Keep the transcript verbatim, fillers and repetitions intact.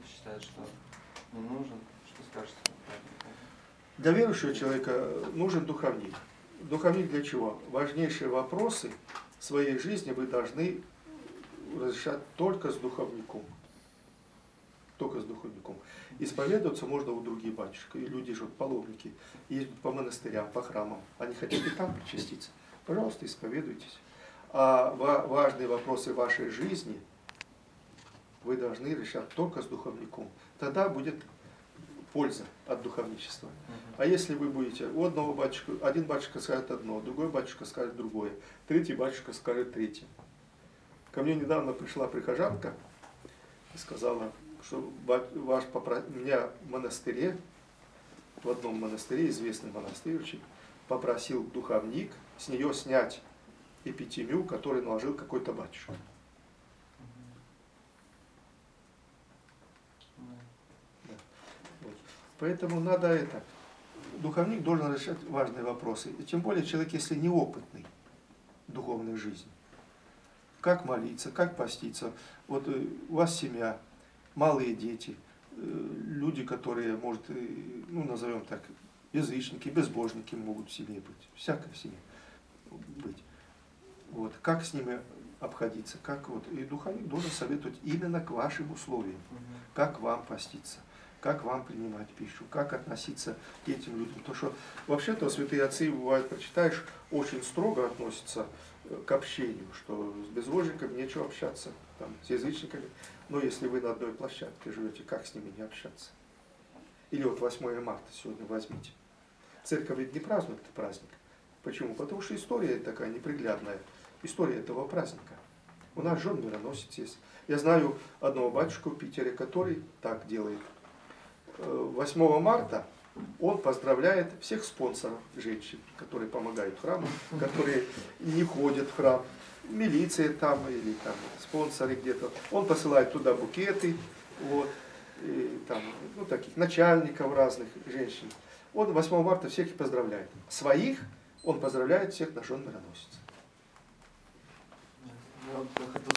кто-то считает, что не нужен. Что скажете? Для верующего человека нужен духовник. Духовник для чего? Важнейшие вопросы своей жизни вы должны разрешать только с духовником. Только с духовником. Исповедоваться можно у других батюшек. И люди же, паломники, ездят по монастырям, по храмам. Они хотят и там причаститься. Пожалуйста, исповедуйтесь. А важные вопросы вашей жизни вы должны решать только с духовником. Тогда будет польза от духовничества. А если вы будете у одного батюшка, один батюшка скажет одно, другой батюшка скажет другое, третий батюшка скажет третье. Ко мне недавно пришла прихожанка и сказала, что ваш попро... меня в монастыре, в одном монастыре, известный монастырь очень, попросил духовник с нее снять эпитемию, который наложил какой-то батюшка. Да. Вот. Поэтому надо это. Духовник должен решать важные вопросы. И тем более человек, если неопытный в духовной жизни. Как молиться, как поститься. Вот у вас семья, малые дети, люди, которые, может, ну, назовем так, язычники, безбожники могут в семье быть. Всякое в семье быть. Вот. Как с ними обходиться? Как вот, и духовник должен советовать именно к вашим условиям. Как вам поститься, как вам принимать пищу, как относиться к этим людям. Потому что вообще-то святые отцы, бывает, прочитаешь, очень строго относятся к общению, что с безбожниками нечего общаться, там, с язычниками. Но если вы на одной площадке живете, как с ними не общаться? Или вот восьмое марта сегодня возьмите. Церковь ведь не празднует этот праздник. Почему? Потому что история такая неприглядная. История этого праздника. У нас жен мироносец есть. Я знаю одного батюшку в Питере, который так делает. восьмого марта он поздравляет всех спонсоров женщин, которые помогают храму, которые не ходят в храм. Милиция там или там спонсоры где-то. Он посылает туда букеты, вот, и, там, ну, таких начальников разных женщин. Он восьмого марта всех и поздравляет. Своих он поздравляет всех на жен мироносец. Я хотел